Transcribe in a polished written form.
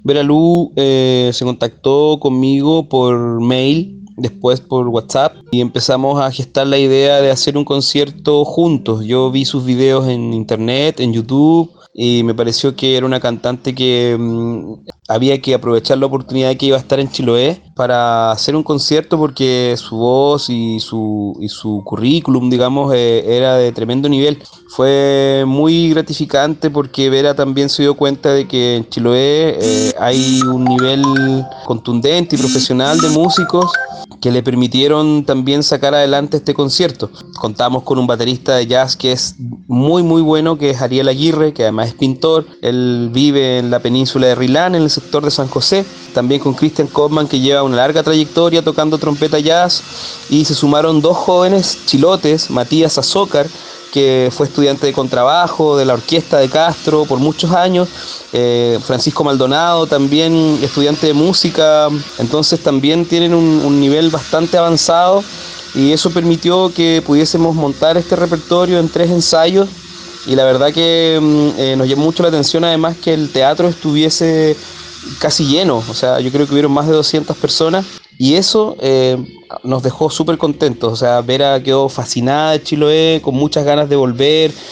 Vera Lu se contactó conmigo por mail, después por WhatsApp, y empezamos a gestar la idea de hacer un concierto juntos. Yo vi sus videos en internet, en YouTube, y me pareció que era una cantante que había que aprovechar la oportunidad que iba a estar en Chiloé para hacer un concierto porque su voz y su currículum, digamos, era de tremendo nivel. Fue muy gratificante porque Vera también se dio cuenta de que en Chiloé hay un nivel contundente y profesional de músicos que le permitieron también sacar adelante este concierto. Contamos con un baterista de jazz que es muy muy bueno, que es Ariel Aguirre, que además es pintor. Él vive en la península de Rilán, en el sector de San José. También con Christian Kaufmann, que lleva una larga trayectoria tocando trompeta jazz. Y se sumaron dos jóvenes chilotes, Matías Azócar, que fue estudiante de contrabajo de la orquesta de Castro por muchos años, Francisco Maldonado también estudiante de música. Entonces también tienen un nivel bastante avanzado, y eso permitió que pudiésemos montar este repertorio en 3 ensayos. Y la verdad que nos llamó mucho la atención además que el teatro estuviese casi lleno. O sea, yo creo que hubieron más de 200 personas, y eso nos dejó súper contentos. O sea, Vera quedó fascinada de Chiloé, con muchas ganas de volver.